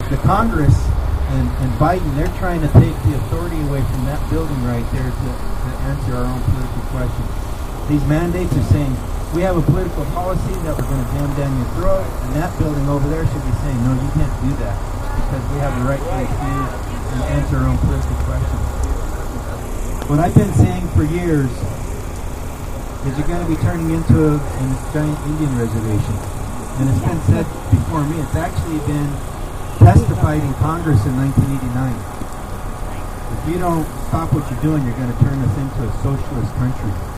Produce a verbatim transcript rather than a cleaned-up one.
the Congress and, and Biden, they're trying to take the authority away from that building right there to, to answer our own political questions. These mandates are saying, we have a political policy that we're going to jam down your throat, and that building over there should be saying, no, you can't do that, because we have the right to refuse and answer our own political questions. What I've been saying for years is you're going to be turning into a, a giant Indian reservation. And it's been said before me, it's actually been testified in Congress in nineteen eighty-nine. If you don't stop what you're doing, you're going to turn us into a socialist country.